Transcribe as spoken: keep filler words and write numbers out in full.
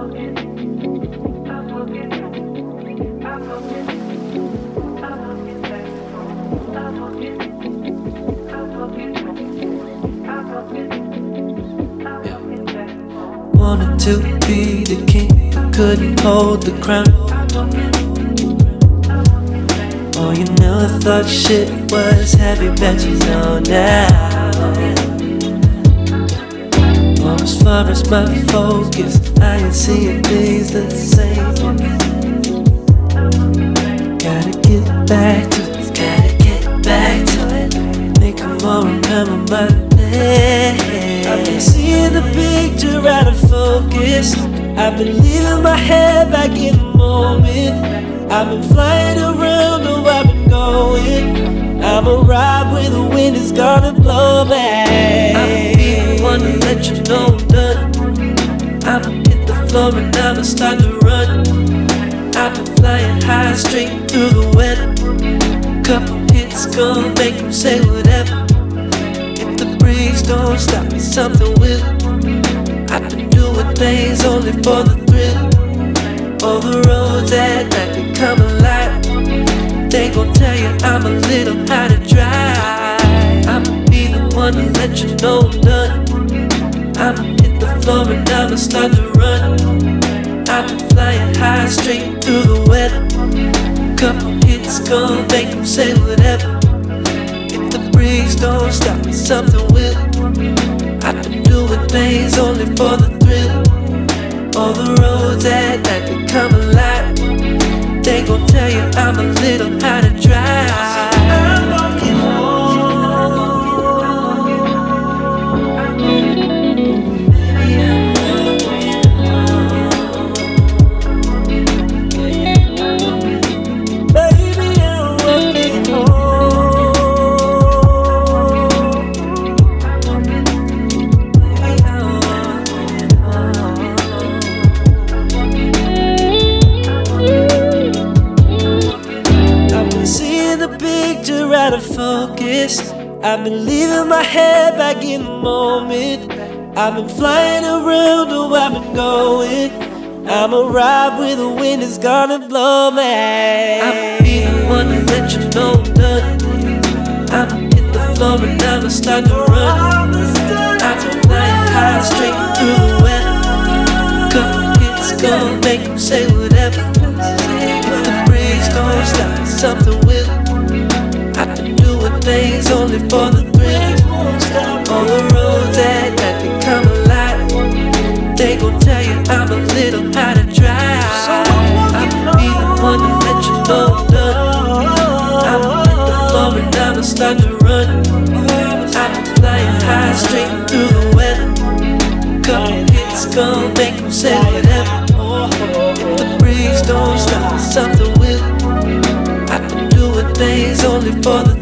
Wanted to be the king, but couldn't hold the crown. Oh, you never thought shit was heavy, bet you know now. Oh, as far as my focus, I ain't seeing things the same. Gotta get back to it, gotta get back to it. Make them all remember my name. I've been seeing the picture out of focus. I've been leaving my head back in the moment. I've been flying around, oh I've been going. I'ma ride where the wind is gonna blow back. I'ma be the one to let you know I'm done. I'ma hit the floor and I'ma start to run. I've been flying high straight through the weather. Couple hits gonna make them say whatever. If the breeze don't stop me, something will. I've been doing things only for the thrill. All the roads at night, they come alive. They gon' tell you I'm a little how to drive. I'ma be the one to let you know I'm done. I'ma hit the floor and I'ma start to run. I've been flying high straight through the weather. Couple hits gon' make them say whatever. If the breeze don't stop me, something will. I've been doing things only for the thrill. All the roads at night, they come alive. They gon' tell you I'm a little how to drive. I'm walking home. Baby, I'm walking home. Baby, I'm walking home. Baby, I'm walking home. I've been seeing the picture out of focus. I've been leaving my head back in the moment. I've been flying around, oh I've been going. I'ma ride where the wind is gonna blow me. I'ma be the one to let you know I'm done. I'ma hit the floor and I'ma start to run. I've been flying high straight through the weather. Couple hits gon' make them say whatever. If the breeze don't stop, something will. I've been doing things only for the thrill. On the roads at night, they come alive. They gon' tell you I'm a little how to drive. I'ma be the one to let you know I'm done. I'ma hit the floor and I'ma start to run. I've been flying high straight through the weather. Couple hits gon' make them say whatever. If the breeze don't stop, something will. I've been doing things only for the